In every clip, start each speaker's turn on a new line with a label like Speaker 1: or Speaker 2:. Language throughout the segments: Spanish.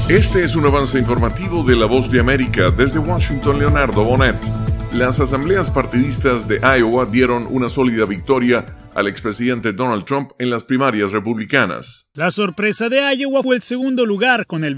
Speaker 1: Este es un avance informativo de La Voz de América. Desde Washington, Leonardo Bonet. Las asambleas partidistas de Iowa dieron una sólida victoria al expresidente Donald Trump en las primarias republicanas.
Speaker 2: La sorpresa de Iowa fue el segundo lugar con el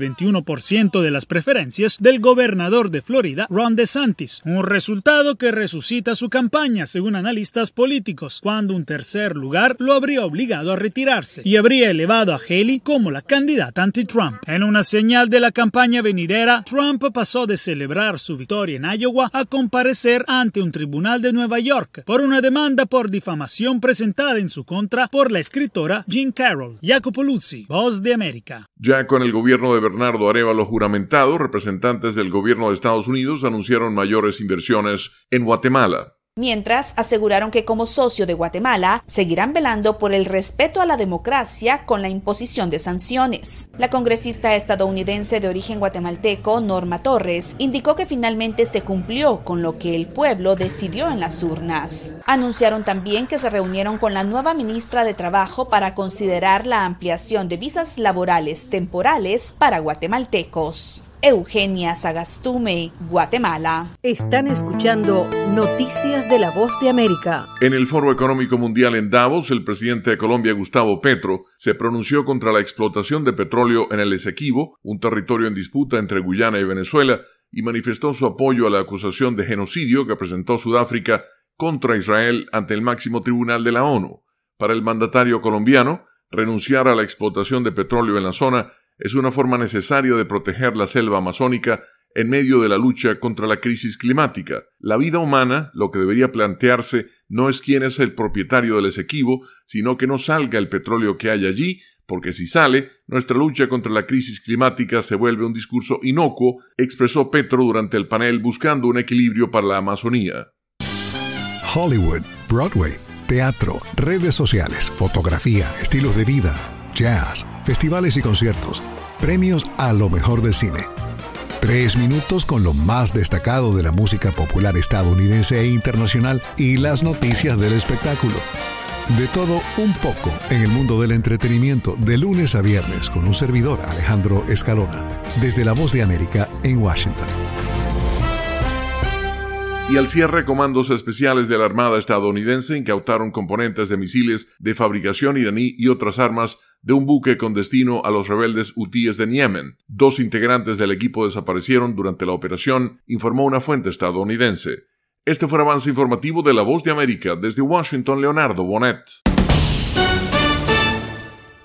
Speaker 2: 21% de las preferencias del gobernador de Florida, Ron DeSantis, un resultado que resucita su campaña, según analistas políticos, cuando un tercer lugar lo habría obligado a retirarse y habría elevado a Haley como la candidata anti-Trump. En una señal de la campaña venidera, Trump pasó de celebrar su victoria en Iowa a comparecer ante un tribunal de Nueva York por una demanda por difamación presentada en su contra por la escritora Jean Carroll. Jacopo Luzzi, Voz de América.
Speaker 1: Ya con el gobierno de Bernardo Arévalo juramentado, representantes del gobierno de Estados Unidos anunciaron mayores inversiones en Guatemala.
Speaker 3: Mientras, aseguraron que como socio de Guatemala seguirán velando por el respeto a la democracia con la imposición de sanciones. La congresista estadounidense de origen guatemalteco, Norma Torres, indicó que finalmente se cumplió con lo que el pueblo decidió en las urnas. Anunciaron también que se reunieron con la nueva ministra de Trabajo para considerar la ampliación de visas laborales temporales para guatemaltecos. Eugenia Sagastume, Guatemala.
Speaker 4: Están escuchando Noticias de La Voz de América.
Speaker 1: En el Foro Económico Mundial en Davos, el presidente de Colombia, Gustavo Petro, se pronunció contra la explotación de petróleo en el Esequibo, un territorio en disputa entre Guyana y Venezuela, y manifestó su apoyo a la acusación de genocidio que presentó Sudáfrica contra Israel ante el máximo tribunal de la ONU. Para el mandatario colombiano, renunciar a la explotación de petróleo en la zona es una forma necesaria de proteger la selva amazónica en medio de la lucha contra la crisis climática. La vida humana, lo que debería plantearse, no es quién es el propietario del Esequibo, sino que no salga el petróleo que hay allí, porque si sale, nuestra lucha contra la crisis climática se vuelve un discurso inocuo, expresó Petro durante el panel buscando un equilibrio para la Amazonía.
Speaker 5: Hollywood, Broadway, teatro, redes sociales, fotografía, estilos de vida, jazz, festivales y conciertos, premios a lo mejor del cine. 3 minutos con lo más destacado de la música popular estadounidense e internacional y las noticias del espectáculo. De todo un poco en el mundo del entretenimiento, de lunes a viernes, con un servidor, Alejandro Escalona, desde La Voz de América en Washington.
Speaker 1: Y al cierre, comandos especiales de la Armada estadounidense incautaron componentes de misiles de fabricación iraní y otras armas de un buque con destino a los rebeldes hutíes de Yemen. 2 integrantes del equipo desaparecieron durante la operación, informó una fuente estadounidense. Este fue el avance informativo de La Voz de América. Desde Washington, Leonardo Bonet.